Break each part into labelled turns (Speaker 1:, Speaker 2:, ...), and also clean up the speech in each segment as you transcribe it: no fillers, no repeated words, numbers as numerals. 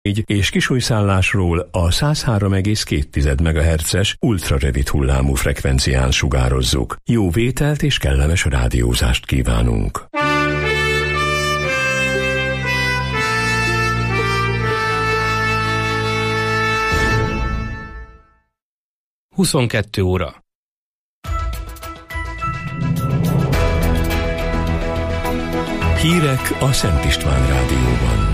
Speaker 1: és Kisújszállásról a 103,2 MHz-es ultrarövid hullámú frekvencián sugározzuk. Jó vételt és kellemes rádiózást kívánunk!
Speaker 2: óra.
Speaker 1: Hírek a Szent István Rádióban.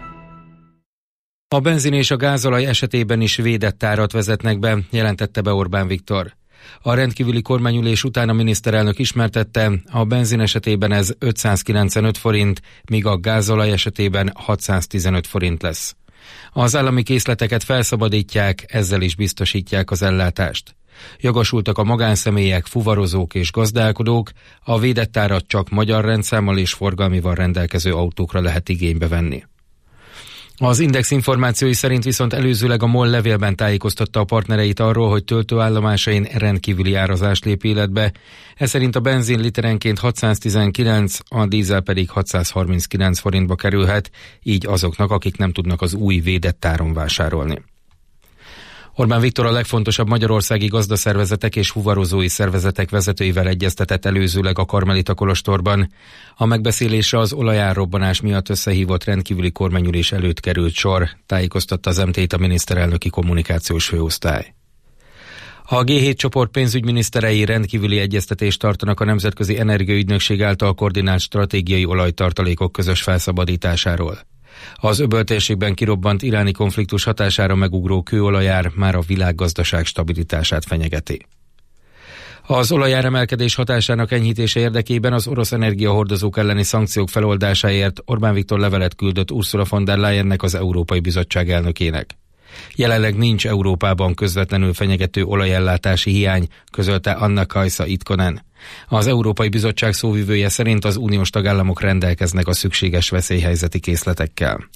Speaker 2: A benzin és a gázolaj esetében is védett árat vezetnek be, jelentette be Orbán Viktor. A rendkívüli kormányülés után a miniszterelnök ismertette, a benzin esetében ez 595 forint, míg a gázolaj esetében 615 forint lesz. Az állami készleteket felszabadítják, ezzel is biztosítják az ellátást. Jogosultak a magánszemélyek, fuvarozók és gazdálkodók, a védett árat csak magyar rendszámmal és forgalmival rendelkező autókra lehet igénybe venni. Az Index információi szerint viszont előzőleg a MOL levélben tájékoztatta a partnereit arról, hogy töltőállomásain rendkívüli árazás lép életbe. Ez szerint a benzin literenként 619, a dízel pedig 639 forintba kerülhet, így azoknak, akik nem tudnak az új védett áron vásárolni. Orbán Viktor a legfontosabb magyarországi gazdaszervezetek és fuvarozói szervezetek vezetőivel egyeztetett előzőleg a Karmelita kolostorban. A megbeszélésre az olajárrobbanás miatt összehívott rendkívüli kormányülés előtt került sor, tájékoztatta az MT-t a miniszterelnöki kommunikációs főosztály. A G7 csoport pénzügyminiszterei rendkívüli egyeztetést tartanak a Nemzetközi Energiaügynökség által koordinált stratégiai olajtartalékok közös felszabadításáról. Az öböltérségben kirobbant iráni konfliktus hatására megugró kőolajár már a világgazdaság stabilitását fenyegeti. Az olajáremelkedés hatásának enyhítése érdekében az orosz energiahordozók elleni szankciók feloldásáért Orbán Viktor levelet küldött Ursula von der Leyennek, az Európai Bizottság elnökének. Jelenleg nincs Európában közvetlenül fenyegető olajellátási hiány, közölte Anna-Kaisa Itkonen. Az Európai Bizottság szóvivője szerint az uniós tagállamok rendelkeznek a szükséges veszélyhelyzeti készletekkel.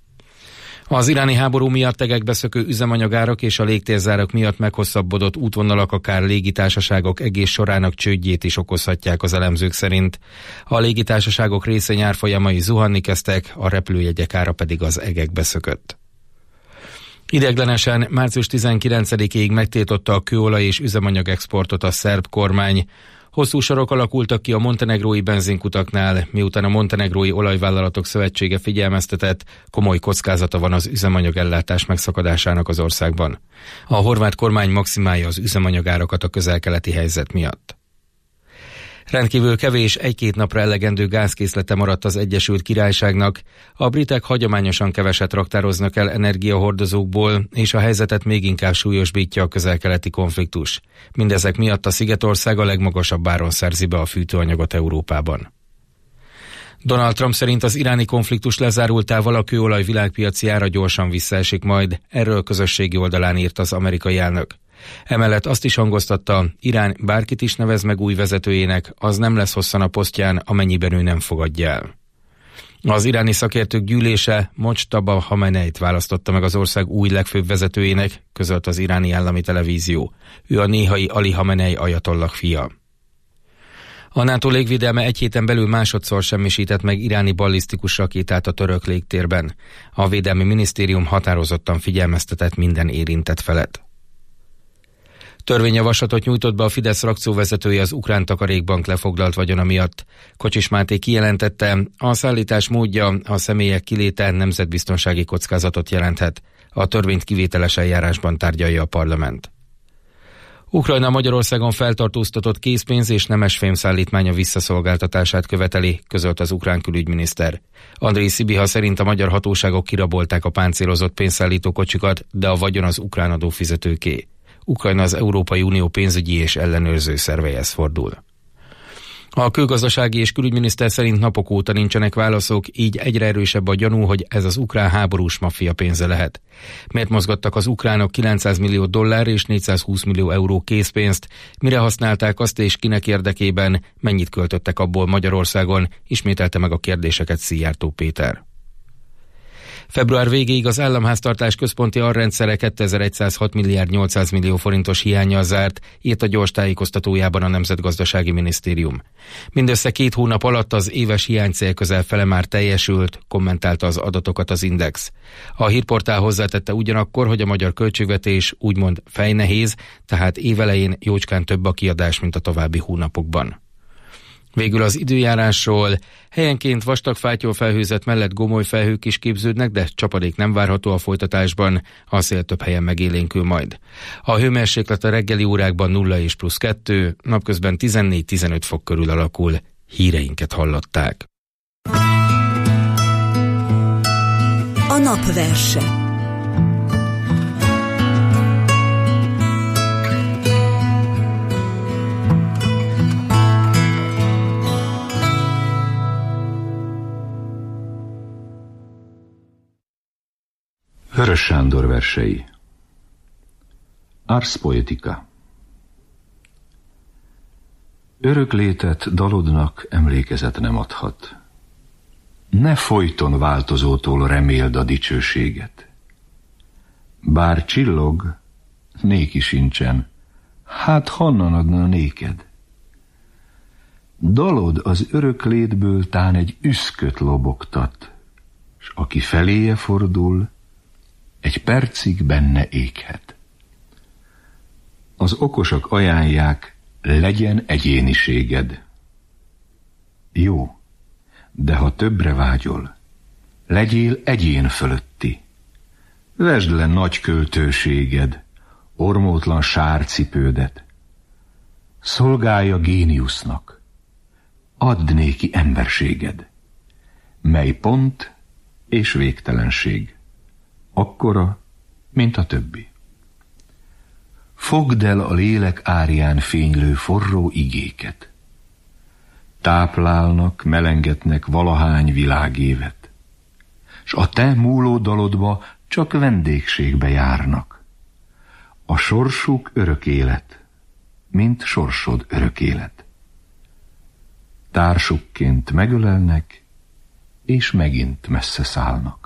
Speaker 2: Az iráni háború miatt tegekbe szökő üzemanyagárak és a légtérzárak miatt meghosszabbodott útvonalak akár légitársaságok egész sorának csődjét is okozhatják az elemzők szerint. A légitársaságok részvényárfolyamai zuhanni kezdtek, a repülőjegyek ára pedig az egekbe szökött. Ideiglenesen március 19-ig megtiltotta a kőolaj és üzemanyag exportot a szerb kormány. Hosszú sorok alakultak ki a montenegrói benzinkutaknál, miután a Montenegrói Olajvállalatok Szövetsége figyelmeztetett, komoly kockázata van az üzemanyagellátás megszakadásának az országban. A horvát kormány maximálja az üzemanyagárakat a közel-keleti helyzet miatt. Rendkívül kevés, 1-2 napra elegendő gázkészlete maradt az Egyesült Királyságnak. A britek hagyományosan keveset raktároznak el energiahordozókból, és a helyzetet még inkább súlyosbítja a közel-keleti konfliktus. Mindezek miatt a szigetország a legmagasabb áron szerzi be a fűtőanyagot Európában. Donald Trump szerint az iráni konfliktus lezárultával a kőolaj világpiaci ára gyorsan visszaesik majd, erről közösségi oldalán írt az amerikai elnök. Emellett azt is hangoztatta, Irán bárkit is nevez meg új vezetőjének, az nem lesz hosszan a posztján, amennyiben ő nem fogadja el. Az iráni szakértők gyűlése Mojtaba Hameneit választotta meg az ország új legfőbb vezetőjének, közölt az iráni állami televízió. Ő a néhai Ali Hamenei ajatollah fia. A NATO légvédelme 1 héten belül másodszor semmisített meg iráni ballisztikus rakétát a török légtérben. A Védelmi Minisztérium határozottan figyelmeztetett minden érintett felet. Törvényjavaslatot nyújtott be a Fidesz frakcióvezetője az ukrán takarékbank lefoglalt vagyona miatt. Kocsis Máté kijelentette, a szállítás módja, a személyek kiléte nemzetbiztonsági kockázatot jelenthet. A törvényt kivételes eljárásban tárgyalja a parlament. Ukrajna Magyarországon feltartóztatott készpénz és nemesfém szállítmánya visszaszolgáltatását követeli, közölt az ukrán külügyminiszter. Andrij Szibiha szerint a magyar hatóságok kirabolták a páncélozott pénzszállító kocsikat, de a vagyon az ukrán adófizetőké. Ukrajna az Európai Unió pénzügyi és ellenőrző szerveihez fordul. A külgazdasági és külügyminiszter szerint napok óta nincsenek válaszok, így egyre erősebb a gyanú, hogy ez az ukrán háborús maffia pénze lehet. Miért mozgattak az ukránok $900 millió és 420 millió euró készpénzt, mire használták azt és kinek érdekében, mennyit költöttek abból Magyarországon, ismételte meg a kérdéseket Szijjártó Péter. Február végéig az államháztartás központi arrendszere 2106 milliárd 800 millió forintos hiánnyal zárt, írt a gyors tájékoztatójában a Nemzetgazdasági Minisztérium. Mindössze 2 hónap alatt az éves hiánycél közel fele már teljesült, kommentálta az adatokat az Index. A hírportál hozzátette ugyanakkor, hogy a magyar költségvetés úgymond fejnehéz, tehát évelején jócskán több a kiadás, mint a további hónapokban. Végül az időjárásról. Helyenként vastag fátyolfelhőzet mellett gomoly felhők is képződnek, de csapadék nem várható a folytatásban, a szél több helyen megélénkül majd. A hőmérséklet a reggeli órákban 0 és +2, napközben 14-15 fok körül alakul. Híreinket hallották.
Speaker 3: A napverse.
Speaker 4: Vörös Sándor versei. Ars Poetica. Örök létet dalodnak emlékezet nem adhat. Ne folyton változótól reméld a dicsőséget. Bár csillog, néki sincsen, hát honnan adna néked? Dalod az örök létből tán egy üszköt lobogtat, s aki feléje fordul, egy percig benne éghet. Az okosak ajánlják, legyen egyéniséged. Jó, de ha többre vágyol, legyél egyén fölötti. Vesd le nagy költőséged, ormótlan sárcipődet. Szolgálja géniusznak, add néki emberséged, mely pont és végtelenség. Akkora, mint a többi. Fogd el a lélek árján fénylő forró igéket. Táplálnak, melengetnek valahány világévet, s a te múló dalodba csak vendégségbe járnak. A sorsuk örök élet, mint sorsod örök élet. Társukként megölelnek, és megint messze szállnak.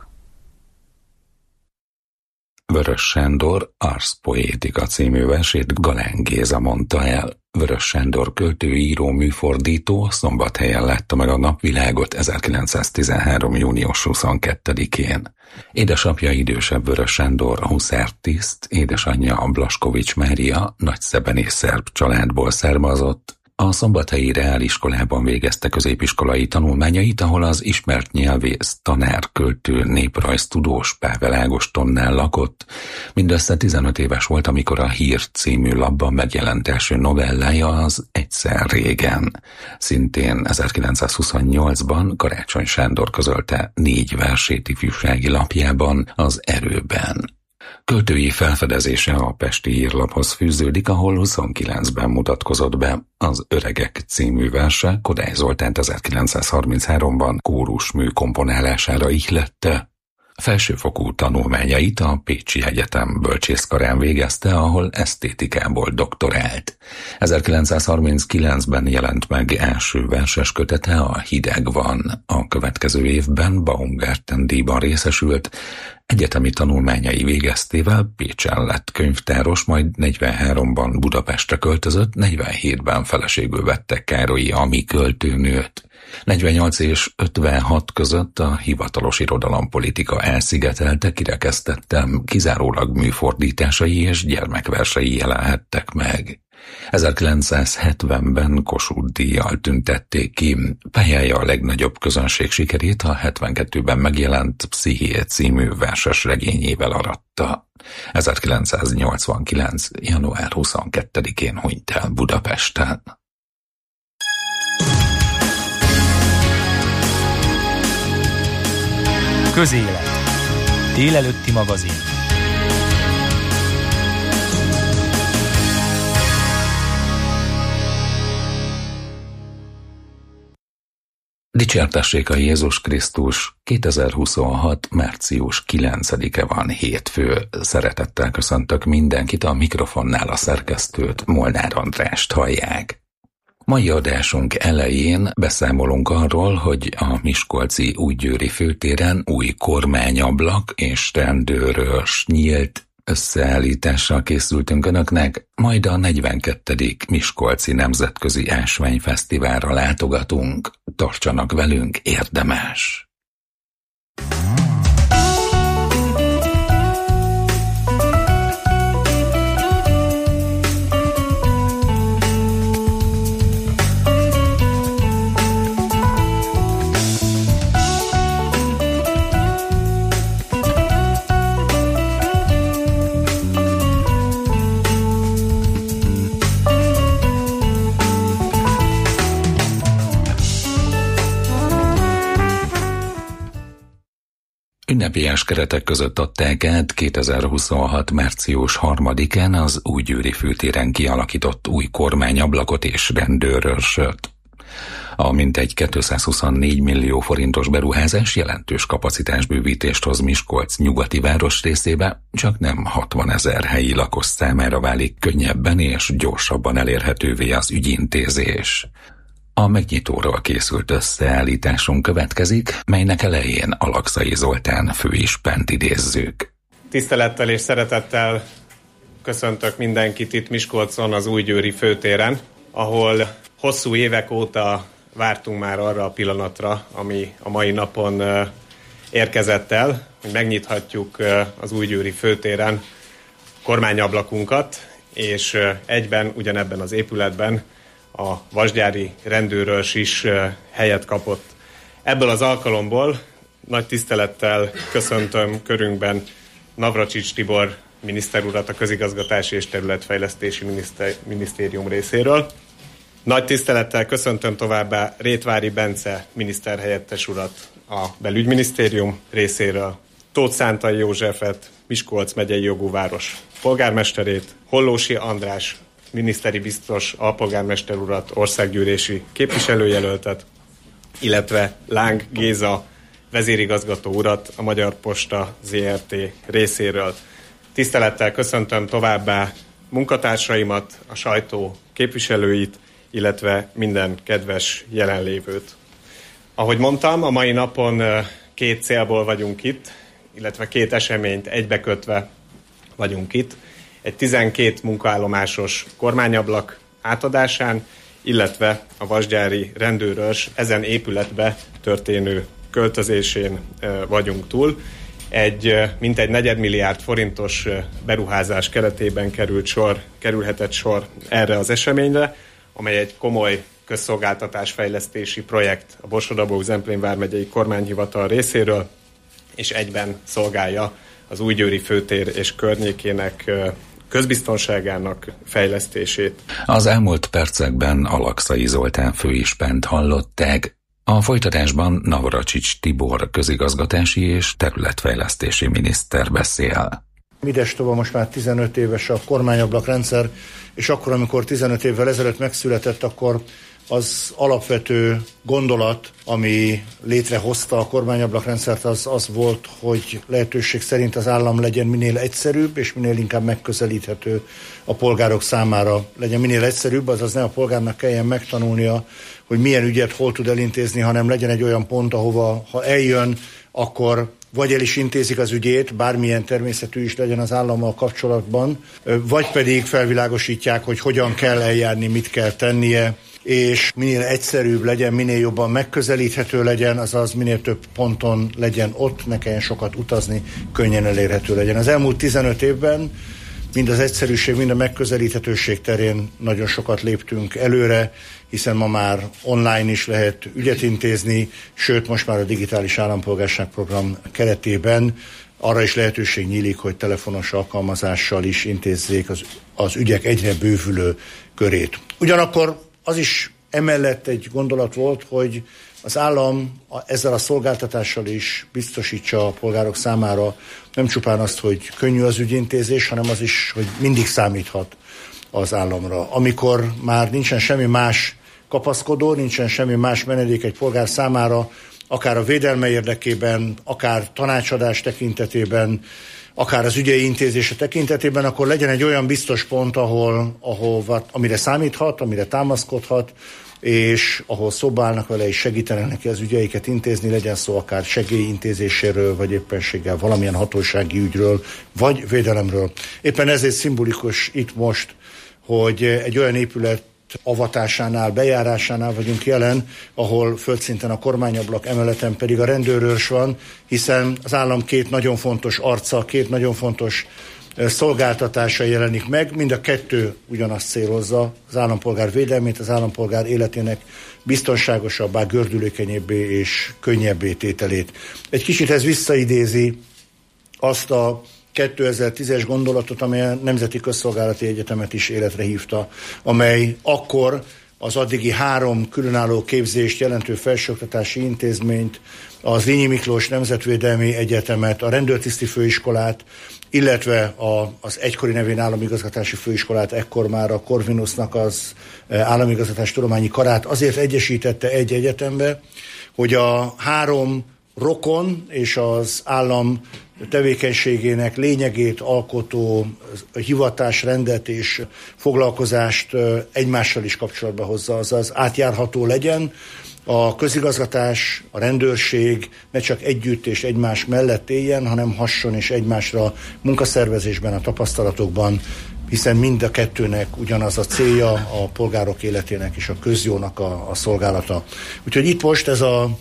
Speaker 5: Vörös Sándor Ars Poetica című versét Galán Géza mondta el. Vörös Sándor költő, író, műfordító Szombathelyen látta meg a napvilágot 1913. június 22-én. Édesapja idősebb Vörös Sándor huszártiszt, édesanyja Blaskovics Mária nagyszebenész szerb családból származott. A szombathelyi reáliskolában végezte középiskolai tanulmányait, ahol az ismert nyelvész, tanár, költő, néprajztudós Pável Ágostonnál lakott. Mindössze 15 éves volt, amikor a Hír című lapban megjelent első novellája, az Egyszer régen. Szintén 1928-ban Karácsony Sándor közölte 4 versét ifjúsági lapjában, az Erőben. Költői felfedezése a Pesti Hírlaphoz fűződik, ahol 29-ben mutatkozott be. Az Öregek című verse Kodály Zoltánt 1933-ban kórusmű komponálására ihlette. Felsőfokú tanulmányait a Pécsi Egyetem bölcsészkarán végezte, ahol esztétikából doktorált. 1939-ben jelent meg első verses kötete, a Hideg van. A következő évben Baumgarten-díjban részesült. Egyetemi tanulmányai végeztével Pécsen lett könyvtáros, majd 43-ban Budapestre költözött, 47-ben feleségül vette Károlyi Ami költőnőt. 48 és 56 között a hivatalos irodalompolitika elszigetelte, kirekesztettem, kizárólag műfordításai és gyermekversei jelenhettek meg. 1970-ben Kossuth-díjjal tüntették ki, pályája a legnagyobb közönség sikerét a 72-ben megjelent Psziché című verses regényével aratta. 1989. január 22-én hunyt el Budapesten.
Speaker 6: Közélet. Délelőtti magazin.
Speaker 5: Dicsértessék a Jézus Krisztus, 2026. március 9-e van, hétfő. Szeretettel köszöntök mindenkit, a mikrofonnál a szerkesztőt, Molnár Andrást hallják. Mai adásunk elején beszámolunk arról, hogy a miskolci Újgyőri főtéren új kormányablak és rendőrös nyílt összeállítással készültünk önöknek, majd a 42. Miskolci Nemzetközi Ásványfesztiválra látogatunk. Tartsanak velünk, érdemes! Ünnepélyes keretek között adták át 2026. március 3-án az Újgyőri főtéren kialakított új kormányablakot és rendőrőrsöt. A mintegy 224 millió forintos beruházás jelentős kapacitásbővítést hoz Miskolc nyugati városrészébe, csak nem 60 000 helyi lakos számára válik könnyebben és gyorsabban elérhetővé az ügyintézés. A megnyitóról készült összeállításunk következik, melynek elején Alakszai Zoltán főispent idézzük.
Speaker 7: Tisztelettel és szeretettel köszöntök mindenkit itt Miskolcon, az Újgyőri főtéren, ahol hosszú évek óta vártunk már arra a pillanatra, ami a mai napon érkezett el, hogy megnyithatjuk az Újgyőri főtéren kormányablakunkat, és egyben ugyanebben az épületben a vasgyári rendőrőrs is helyet kapott. Ebből az alkalomból nagy tisztelettel köszöntöm körünkben Navracsics Tibor miniszter urat a Közigazgatási és Területfejlesztési Minisztérium részéről. Nagy tisztelettel köszöntöm továbbá Rétvári Bence miniszterhelyettes urat a Belügyminisztérium részéről, Tóth Szántai Józsefet, Miskolc megyei jogú város polgármesterét, Hollósi András miniszteri biztos alpolgármester urat, országgyűlési képviselőjelöltet, illetve Láng Géza vezérigazgató urat a Magyar Posta Zrt. Részéről. Tisztelettel köszöntöm továbbá munkatársaimat, a sajtó képviselőit, illetve minden kedves jelenlévőt. Ahogy mondtam, a mai napon két célból vagyunk itt, illetve két eseményt egybekötve vagyunk itt. Egy 12 munkaállomásos kormányablak átadásán, illetve a vasgyári rendőrőrs ezen épületbe történő költözésén vagyunk túl. Egy mintegy 4 milliárd forintos beruházás keretében kerülhetett sor erre az eseményre, amely egy komoly közszolgáltatásfejlesztési projekt a Borsod-Abaúj-Zemplén vármegyei kormányhivatal részéről, és egyben szolgálja az Újgyőri főtér és környékének közbiztonságának fejlesztését.
Speaker 5: Az elmúlt percekben Alakszai Zoltán főispent hallották, a folytatásban Navracsics Tibor közigazgatási és területfejlesztési miniszter beszél.
Speaker 8: Midestova most már 15 éves a kormányablakrendszer, és akkor, amikor 15 évvel ezelőtt megszületett, akkor az alapvető gondolat, ami létrehozta a kormányablak-rendszert, az volt, hogy lehetőség szerint az állam legyen minél egyszerűbb, és minél inkább megközelíthető a polgárok számára. Legyen minél egyszerűbb, azaz ne a polgárnak kelljen megtanulnia, hogy milyen ügyet hol tud elintézni, hanem legyen egy olyan pont, ahova, ha eljön, akkor vagy el is intézik az ügyét, bármilyen természetű is legyen az állammal kapcsolatban, vagy pedig felvilágosítják, hogy hogyan kell eljárni, mit kell tennie, és minél egyszerűbb legyen, minél jobban megközelíthető legyen, azaz minél több ponton legyen ott, ne kelljen sokat utazni, könnyen elérhető legyen. Az elmúlt 15 évben mind az egyszerűség, mind a megközelíthetőség terén nagyon sokat léptünk előre, hiszen ma már online is lehet ügyet intézni, sőt most már a digitális állampolgárságprogram keretében arra is lehetőség nyílik, hogy telefonos alkalmazással is intézzék az ügyek egyre bővülő körét. Ugyanakkor az is emellett egy gondolat volt, hogy az állam ezzel a szolgáltatással is biztosítsa a polgárok számára nem csupán azt, hogy könnyű az ügyintézés, hanem az is, hogy mindig számíthat az államra. Amikor már nincsen semmi más kapaszkodó, nincsen semmi más menedék egy polgár számára, akár a védelme érdekében, akár tanácsadás tekintetében, akár az ügyei intézése tekintetében, akkor legyen egy olyan biztos pont, amire számíthat, amire támaszkodhat, és ahol szóba állnak vele, és segítenek neki az ügyeiket intézni, legyen szó akár segélyintézéséről, vagy éppenséggel valamilyen hatósági ügyről, vagy védelemről. Éppen ezért szimbolikus itt most, hogy egy olyan épület avatásánál, bejárásánál vagyunk jelen, ahol földszinten a kormányablak, emeleten pedig a rendőrőrs van, hiszen az állam két nagyon fontos arca, két nagyon fontos szolgáltatása jelenik meg, mind a kettő ugyanazt célozza, az állampolgár védelmét, az állampolgár életének biztonságosabbá, gördülékenyebbé és könnyebbé tételét. Egy kicsit ez visszaidézi azt a 2010-es gondolatot, amely a Nemzeti Közszolgálati Egyetemet is életre hívta, amely akkor az addigi 3 különálló képzést jelentő felsőoktatási intézményt, az Lényi Miklós Nemzetvédelmi Egyetemet, a Rendőrtiszti Főiskolát, illetve az egykori nevén Államigazgatási Főiskolát, ekkor már a Corvinusnak az Államigazgatás Tudományi Karát azért egyesítette egy egyetembe, hogy a 3 rokon és az állam tevékenységének lényegét alkotó hivatásrendet és foglalkozást egymással is kapcsolatba hozza, azaz átjárható legyen, a közigazgatás, a rendőrség ne csak együtt és egymás mellett éljen, hanem hasson és egymásra munkaszervezésben, a tapasztalatokban, hiszen mind a kettőnek ugyanaz a célja, a polgárok életének és a közjónak a szolgálata. Úgyhogy itt most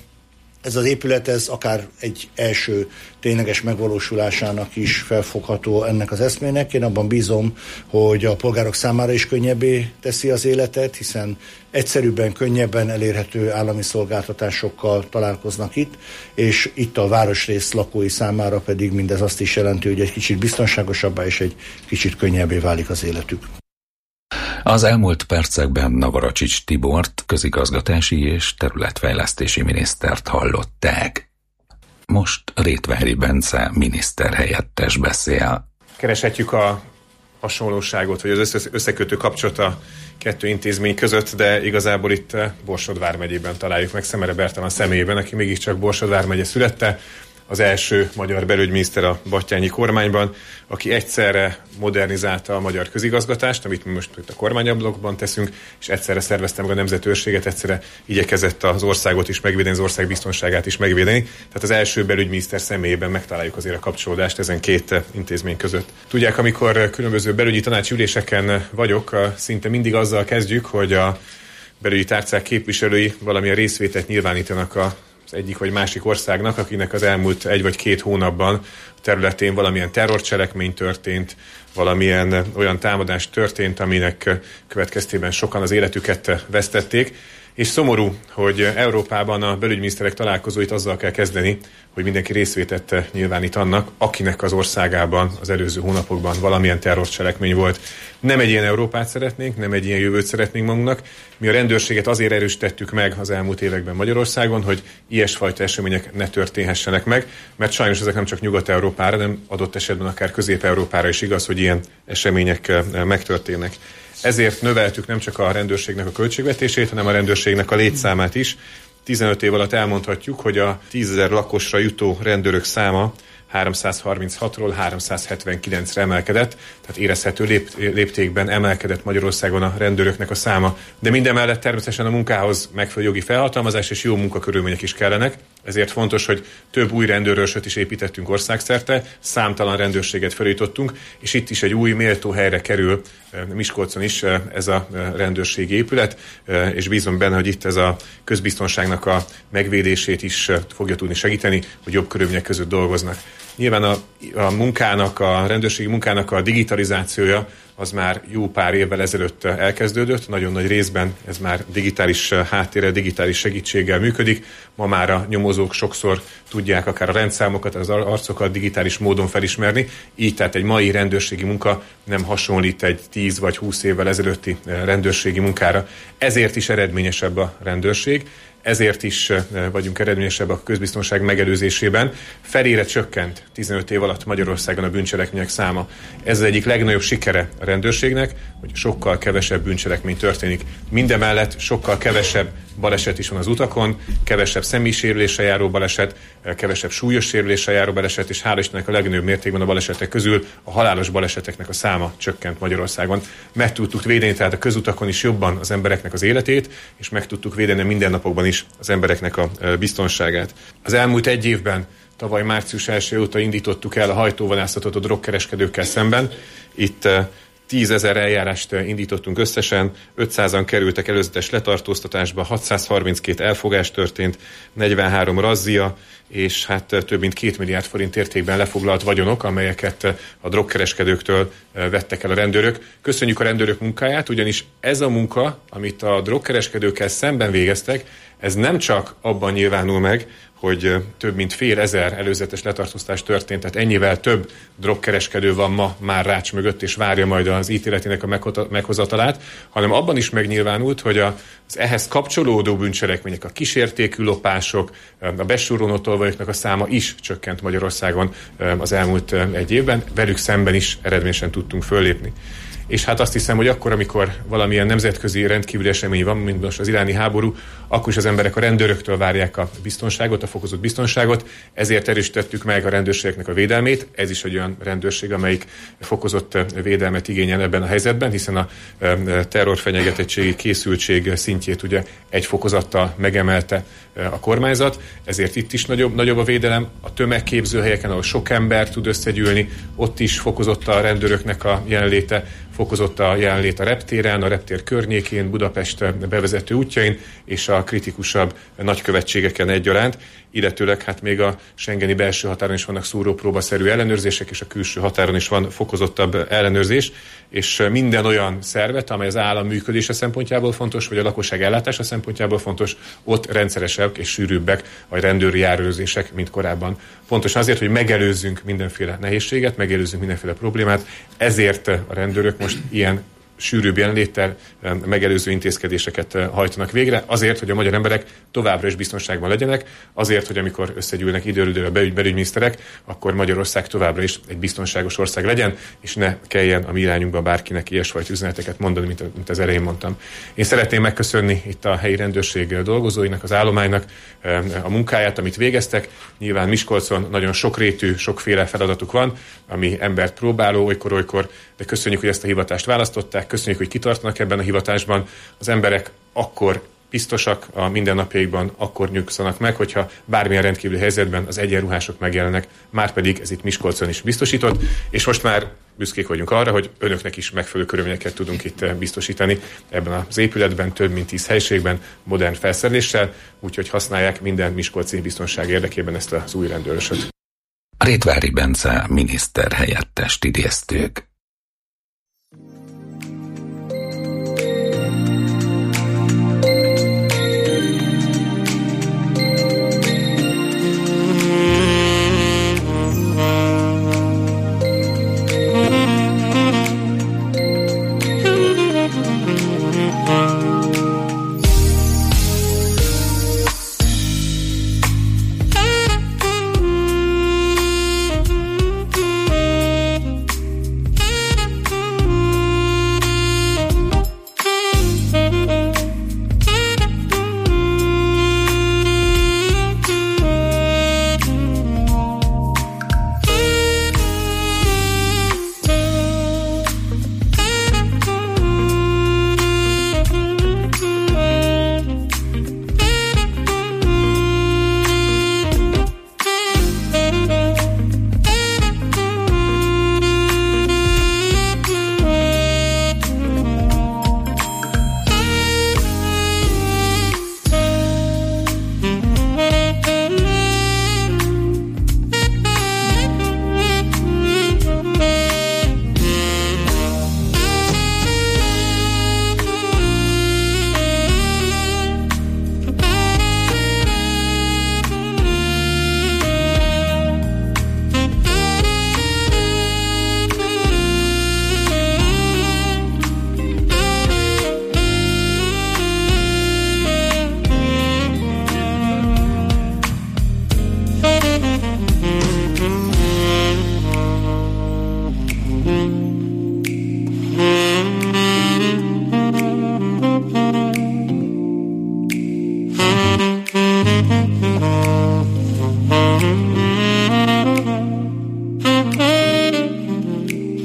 Speaker 8: ez az épület, ez akár egy első tényleges megvalósulásának is felfogható ennek az eszmének. Én abban bízom, hogy a polgárok számára is könnyebbé teszi az életet, hiszen egyszerűbben, könnyebben elérhető állami szolgáltatásokkal találkoznak itt, és itt a városrész lakói számára pedig mindez azt is jelenti, hogy egy kicsit biztonságosabbá és egy kicsit könnyebbé válik az életük.
Speaker 5: Az elmúlt percekben Navracsics Tibort, közigazgatási és területfejlesztési minisztert hallották. Most Rétvári Bence miniszterhelyettes beszél.
Speaker 7: Kereshetjük a hasonlóságot, vagy az összekötő kapcsolat a 2 intézmény között, de igazából itt Borsod vármegyében találjuk meg Szemere Bertalan személyében, aki mégiscsak Borsod vármegye születte, az első magyar belügyminiszter a Batthyányi kormányban, aki egyszerre modernizálta a magyar közigazgatást, amit mi most itt a kormányablakban teszünk, és egyszerre szervezte meg a nemzetőrséget, egyszerre igyekezett az országot is megvédeni, az ország biztonságát is megvédeni. Tehát az első belügyminiszter személyében megtaláljuk azért a kapcsolódást ezen 2 intézmény között. Tudják, amikor különböző belügyi tanácsi üléseken vagyok, szinte mindig azzal kezdjük, hogy a belügyi tárcák képviselői valamilyen részvételt nyilvánítanak az egyik vagy másik országnak, akinek az elmúlt 1 vagy 2 hónapban a területén valamilyen terrorcselekmény történt, valamilyen olyan támadás történt, aminek következtében sokan az életüket vesztették. És szomorú, hogy Európában a belügyminiszterek találkozóit azzal kell kezdeni, hogy mindenki részvételt nyilvánít annak, akinek az országában az előző hónapokban valamilyen terrorcselekmény volt. Nem egy ilyen Európát szeretnénk, nem egy ilyen jövőt szeretnénk magunknak. Mi a rendőrséget azért erősítettük meg az elmúlt években Magyarországon, hogy ilyesfajta események ne történhessenek meg, mert sajnos ezek nem csak Nyugat-Európára, hanem adott esetben akár Közép-Európára is igaz, hogy ilyen események megtörténnek. Ezért növeltük nem csak a rendőrségnek a költségvetését, hanem a rendőrségnek a létszámát is. 15 év alatt elmondhatjuk, hogy a 10 000 lakosra jutó rendőrök száma 336-ról 379-re emelkedett, tehát érezhető léptékben emelkedett Magyarországon a rendőröknek a száma. De mindemellett természetesen a munkához megfelelő jogi felhatalmazás és jó munkakörülmények is kellenek, ezért fontos, hogy több új rendőrőrsöt is építettünk országszerte, számtalan rendőrséget felújítottunk, és itt is egy új méltó helyre kerül Miskolcon is ez a rendőrségi épület, és bízom benne, hogy itt ez a közbiztonságnak a megvédését is fogja tudni segíteni, hogy jobb körülmények között dolgoznak. Nyilván a munkának, a rendőrségi munkának a digitalizációja az már jó pár évvel ezelőtt elkezdődött, nagyon nagy részben ez már digitális háttérrel, digitális segítséggel működik. Ma már a nyomozók sokszor tudják akár a rendszámokat, az arcokat digitális módon felismerni, így tehát egy mai rendőrségi munka nem hasonlít egy 10 vagy 20 évvel ezelőtti rendőrségi munkára. Ezért is eredményesebb a rendőrség. ezért is vagyunk eredményesebbek a közbiztonság megelőzésében. Felére csökkent 15 év alatt Magyarországon a bűncselekmények száma. Ez az egyik legnagyobb sikere a rendőrségnek, hogy sokkal kevesebb bűncselekmény történik. Mindemellett sokkal kevesebb baleset is van az utakon, kevesebb személysérüléssel járó baleset, kevesebb súlyos sérüléssel járó baleset, és hála Istennek a legnagyobb mértékben a balesetek közül a halálos baleseteknek a száma csökkent Magyarországon. Meg tudtuk védeni tehát a közutakon is jobban az embereknek az életét, és meg tudtuk védeni mindennapokban is az embereknek a biztonságát. Az elmúlt egy évben, tavaly március 1 óta indítottuk el a hajtóvadászatot a drogkereskedőkkel szemben. Itt 10 000 eljárást indítottunk összesen, 500-an kerültek előzetes letartóztatásba, 632 elfogás történt, 43 razzia, és hát több mint 2 milliárd forint értékben lefoglalt vagyonok, amelyeket a drogkereskedőktől vettek el a rendőrök. Köszönjük a rendőrök munkáját, ugyanis ez a munka, amit a drogkereskedőkkel szemben végeztek, ez nem csak abban nyilvánul meg, hogy több mint fél ezer előzetes letartóztatás történt, tehát ennyivel több drogkereskedő van ma már rács mögött, és várja majd az ítéletének a meghozatalát, hanem abban is megnyilvánult, hogy az ehhez kapcsolódó bűncselekmények, a kísértékű lopások, a besúrónotolvajoknak a száma is csökkent Magyarországon az elmúlt egy évben, velük szemben is eredményesen tudtunk föllépni. És hát azt hiszem, hogy akkor, amikor valamilyen nemzetközi rendkívüli esemény van, mint most az iráni háború, akkor is az emberek a rendőröktől várják a biztonságot, a fokozott biztonságot, ezért erősítettük meg a rendőrségeknek a védelmét. Ez is egy olyan rendőrség, amelyik fokozott védelmet igényel ebben a helyzetben, hiszen a terrorfenyegetettségi készültség szintjét ugye egy fokozattal megemelte a kormányzat, ezért itt is nagyobb a védelem. A tömegképzőhelyeken, ahol sok ember tud összegyűlni, ott is fokozott a rendőröknek a jelenléte, fokozott a jelenlét a reptéren, a reptér környékén, Budapest bevezető útjain és a kritikusabb nagykövetségeken egyaránt, illetőleg hát még a schengeni belső határon is vannak szúrópróbaszerű ellenőrzések, és a külső határon is van fokozottabb ellenőrzés, és minden olyan szervet, amely az állam működése szempontjából fontos, vagy a lakosság ellátása szempontjából fontos, ott rendszeresebb és sűrűbbek a rendőri járőrzések, mint korábban. Pontosan azért, hogy megelőzzünk mindenféle nehézséget, megelőzzünk mindenféle problémát, ezért a rendőrök most ilyen sűrűbb jelenléttel megelőző intézkedéseket hajtanak végre, azért, hogy a magyar emberek továbbra is biztonságban legyenek, azért, hogy amikor összegyűlnek időről a belügyminiszterek, akkor Magyarország továbbra is egy biztonságos ország legyen, és ne kelljen a mi irányunkban bárkinek ilyesfajta üzeneteket mondani, mint az elején mondtam. Én szeretném megköszönni itt a helyi rendőrség dolgozóinak, az állománynak a munkáját, amit végeztek. Nyilván Miskolcon nagyon sokrétű, sokféle feladatuk van, ami embert próbáló olykor, de köszönjük, hogy ezt a hivatást választották, köszönjük, hogy kitartanak ebben a hivatásban. Az emberek akkor biztosak a mindennapjaikban, akkor nyugszanak meg, hogyha bármilyen rendkívüli helyzetben az egyenruhások megjelennek, márpedig ez itt Miskolcon is biztosított, és most már büszkék vagyunk arra, hogy önöknek is megfelelő körülményeket tudunk itt biztosítani ebben az épületben, több mint 10 helyiségben, modern felszereléssel, úgyhogy használják minden miskolci biztonság érdekében ezt az új rendőrösöt.
Speaker 5: Rétvári Bence miniszter helyettest idéztük.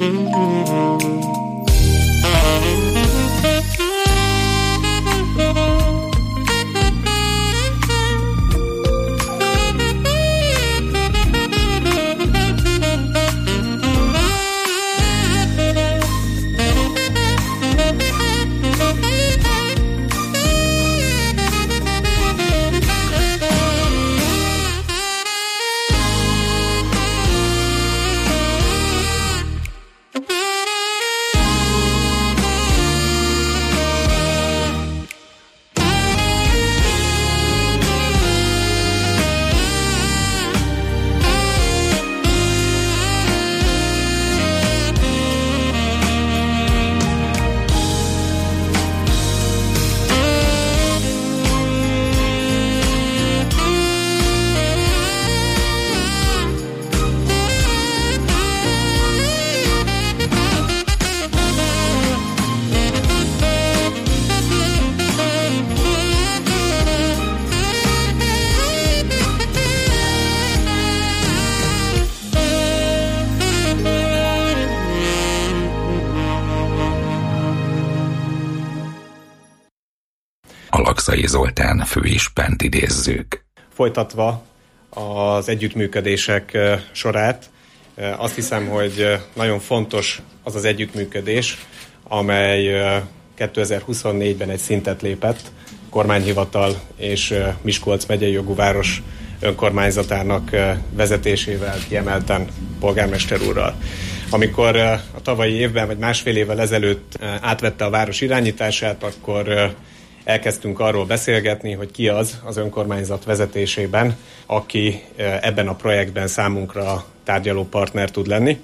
Speaker 5: Alakszai Zoltán főispánt idézzük.
Speaker 7: Folytatva az együttműködések sorát, azt hiszem, hogy nagyon fontos az az együttműködés, amely 2024-ben egy szintet lépett, kormányhivatal és Miskolc megyei jogú város önkormányzatának vezetésével, kiemelten polgármester úrral. Amikor a tavalyi évben, vagy másfél évvel ezelőtt átvette a város irányítását, akkor elkezdtünk arról beszélgetni, hogy ki az önkormányzat vezetésében, aki ebben a projektben számunkra tárgyaló partner tud lenni,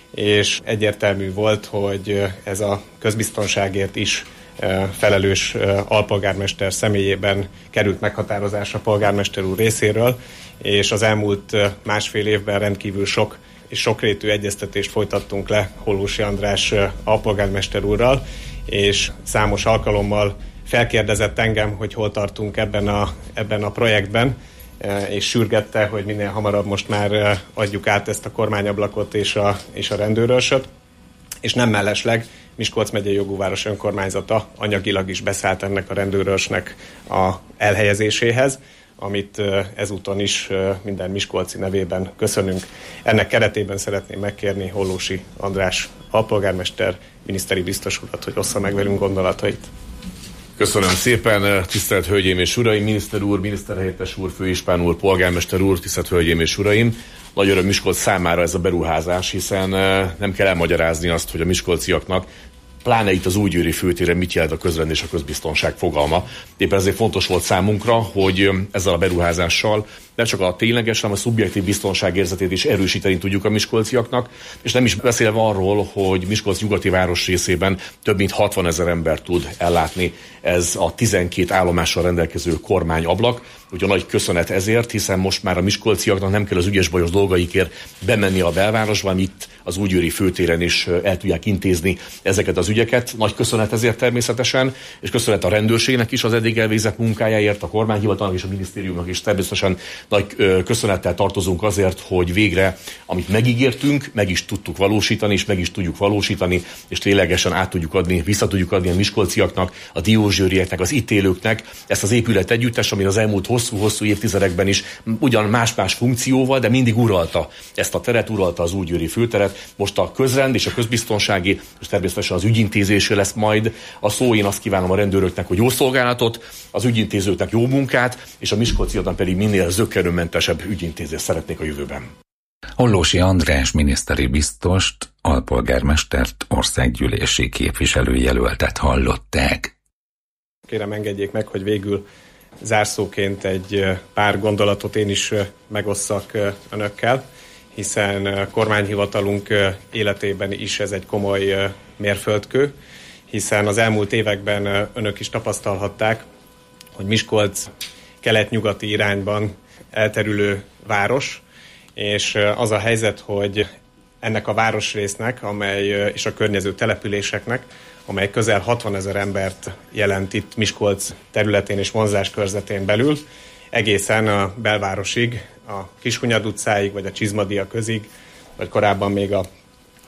Speaker 7: és egyértelmű volt, hogy ez a közbiztonságért is felelős alpolgármester személyében került meghatározásra polgármester úr részéről, és az elmúlt másfél évben rendkívül sok és sokrétű egyeztetést folytattunk le Hollósy András alpolgármester úrral, és számos alkalommal felkérdezett engem, hogy hol tartunk ebben a projektben, és sürgette, hogy minél hamarabb most már adjuk át ezt a kormányablakot és a rendőrőrsöt, és nem mellesleg Miskolc megyei jogú város önkormányzata anyagilag is beszállt ennek a rendőrőrsnek a elhelyezéséhez, amit ezúton is minden miskolci nevében köszönünk. Ennek keretében szeretném megkérni Hollósy András alpolgármester, miniszteri biztos urat, hogy ossza meg velünk gondolatait.
Speaker 9: Köszönöm szépen, tisztelt Hölgyeim és Uraim, miniszter úr, miniszterhelyettes úr, főispán úr, polgármester úr, tisztelt Hölgyeim és Uraim. Nagy öröm Miskolc számára ez a beruházás, hiszen nem kell elmagyarázni azt, hogy a miskolciaknak, pláne itt az Újgyőri főtéren mit jelent a közrend és a közbiztonság fogalma. Éppen ezért fontos volt számunkra, hogy ezzel a beruházással nem csak a tényleges, hanem a szubjektív biztonságérzetét is erősíteni tudjuk a miskolciaknak, és nem is beszélve arról, hogy Miskolc nyugati városrészében több mint 60 000 ember tud ellátni ez a 12 állomással rendelkező kormányablak. Ugye nagy köszönet ezért, hiszen most már a miskolciaknak nem kell az ügyes-bajos dolgaikért bemenni a belvárosba, hanem itt az Újgyőri főtéren is el tudják intézni ezeket az ügyeket. Nagy köszönet ezért természetesen, és köszönet a rendőrségnek is az eddig elvégzett munkájáért, a kormányhivatalnak és a minisztériumnak is természetesen nagy köszönettel tartozunk azért, hogy végre, amit megígértünk, meg is tudtuk valósítani, és meg is tudjuk valósítani, és ténylegesen át tudjuk adni, vissza tudjuk adni a miskolciaknak, a diósgyőrieknek, az itt élőknek ezt az épület együttes, ami az elmúlt hosszú-hosszú évtizedekben is ugyan más-más funkcióval, de mindig uralta ezt a teret, uralta az Újgyőri főteret. Most a közrend és a közbiztonsági, és természetesen az ügyintézésé lesz majd a szó. Én azt kívánom a rendőröknek, hogy jó szolgálatot, az ügyintézőknek jó munkát, és a miskolciaknak pedig minél zökkenőmentesebb ügyintézést szeretnék a jövőben.
Speaker 5: Hollósy András miniszteri biztost, alpolgármestert, országgyűlési képviselőjelöltet hallották.
Speaker 7: Kérem, engedjék meg, hogy végül zárszóként egy pár gondolatot én is megosszak önökkel, hiszen kormányhivatalunk életében is ez egy komoly mérföldkő, hiszen az elmúlt években önök is tapasztalhatták, hogy Miskolc kelet-nyugati irányban elterülő város, és az a helyzet, hogy ennek a városrésznek, és a környező településeknek, amely közel 60 000 embert jelent itt Miskolc területén és vonzáskörzetén belül, egészen a belvárosig, a Kishunyad utcáig, vagy a Csizmadia közig, vagy korábban még a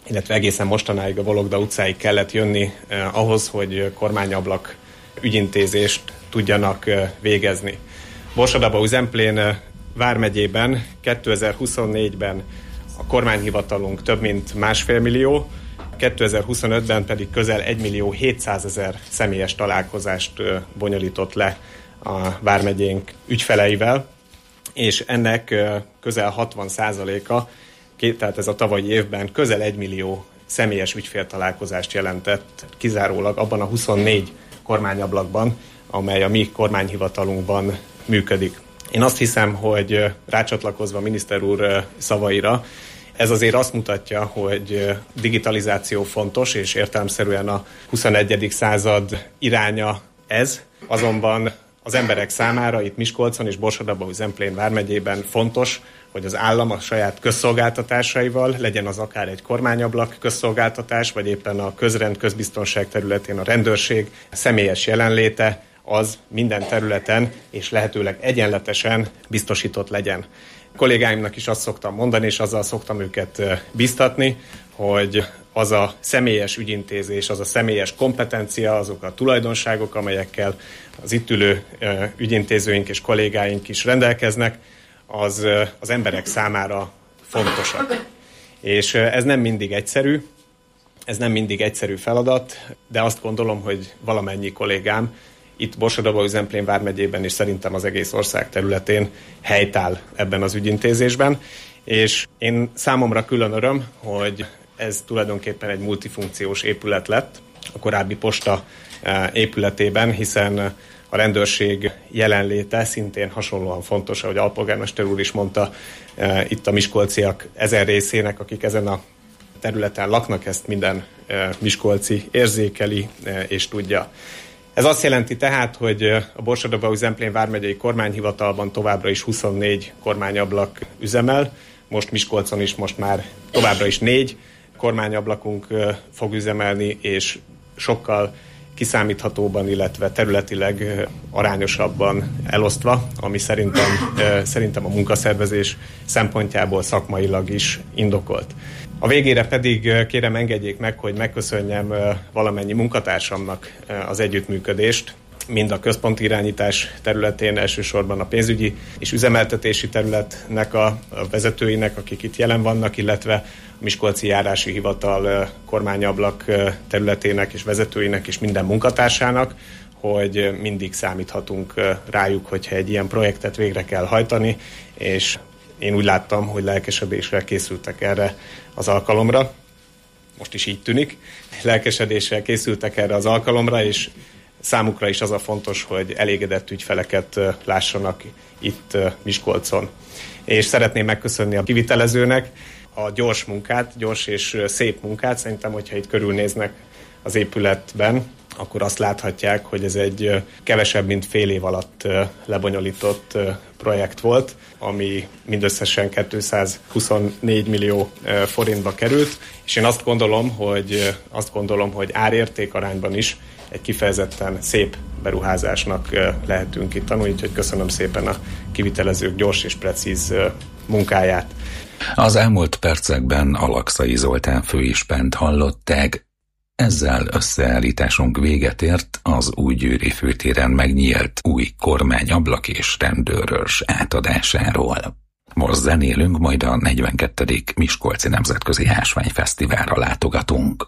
Speaker 7: illetve egészen mostanáig a Vologda utcáig kellett jönni ahhoz, hogy kormányablak ügyintézést tudjanak végezni. Borsod-Abaúj-Zemplén vármegyében 2024-ben a kormányhivatalunk több mint 1,5 millió, 2025-ben pedig közel 1.700.000 személyes találkozást bonyolított le a vármegyénk ügyfeleivel, és ennek közel 60%-a, tehát ez a tavalyi évben közel 1 millió személyes ügyféltalálkozást jelentett kizárólag abban a 24 kormányablakban, amely a mi kormányhivatalunkban működik. Én azt hiszem, hogy rácsatlakozva a miniszter úr szavaira, ez azért azt mutatja, hogy digitalizáció fontos, és értelemszerűen a 21. század iránya ez. Azonban az emberek számára itt Miskolcon és Borsod-Abaúj-Zemplén vármegyében fontos, hogy az állam a saját közszolgáltatásaival, legyen az akár egy kormányablak közszolgáltatás, vagy éppen a közrend, közbiztonság területén a rendőrség személyes jelenléte, az minden területen és lehetőleg egyenletesen biztosított legyen. A kollégáimnak is azt szoktam mondani, és azzal szoktam őket biztatni, hogy az a személyes ügyintézés, az a személyes kompetencia, azok a tulajdonságok, amelyekkel az itt ülő ügyintézőink és kollégáink is rendelkeznek, az emberek számára fontosak. És ez nem mindig egyszerű, ez nem mindig egyszerű feladat, de azt gondolom, hogy valamennyi kollégám itt Borsod-Abaúj-Zemplén vármegyében és szerintem az egész ország területén helytáll ebben az ügyintézésben, és én számomra külön öröm, hogy ez tulajdonképpen egy multifunkciós épület lett a korábbi posta épületében, hiszen a rendőrség jelenléte szintén hasonlóan fontos, ahogy alpolgármester úr is mondta, itt a miskolciak ezen részének, akik ezen a területen laknak, ezt minden miskolci érzékeli és tudja. Ez azt jelenti tehát, hogy a Borsod-Abaúj-Zemplén vármegyei kormányhivatalban továbbra is 24 kormányablak üzemel, most Miskolcon is most már továbbra is 4 kormányablakunk fog üzemelni, és sokkal kiszámíthatóban, illetve területileg arányosabban elosztva, ami szerintem a munkaszervezés szempontjából szakmailag is indokolt. A végére pedig kérem engedjék meg, hogy megköszönjem valamennyi munkatársamnak az együttműködést, mind a központi irányítás területén, elsősorban a pénzügyi és üzemeltetési területnek a vezetőinek, akik itt jelen vannak, illetve a Miskolci Járási Hivatal kormányablak területének és vezetőinek és minden munkatársának, hogy mindig számíthatunk rájuk, hogyha egy ilyen projektet végre kell hajtani, és én úgy láttam, hogy lelkesedéssel készültek erre az alkalomra. Most is így tűnik. Lelkesedéssel készültek erre az alkalomra, és számukra is az a fontos, hogy elégedett ügyfeleket lássanak itt Miskolcon. És szeretném megköszönni a kivitelezőnek a gyors munkát, gyors és szép munkát. Szerintem, hogyha itt körülnéznek az épületben, akkor azt láthatják, hogy ez egy kevesebb, mint fél év alatt lebonyolított projekt volt, ami mindösszesen 224 millió forintba került, és én azt gondolom, hogy árérték arányban is egy kifejezetten szép beruházásnak lehetünk itt tanulni, úgyhogy köszönöm szépen a kivitelezők gyors és precíz munkáját.
Speaker 5: Az elmúlt percekben Alakszai Zoltán főispánt hallották. Ezzel összeállításunk véget ért, az Újgyőri főtéren megnyílt új kormányablak és rendőrös átadásáról. Most zenélünk, majd a 42. Miskolci Nemzetközi Ásványfesztiválra látogatunk.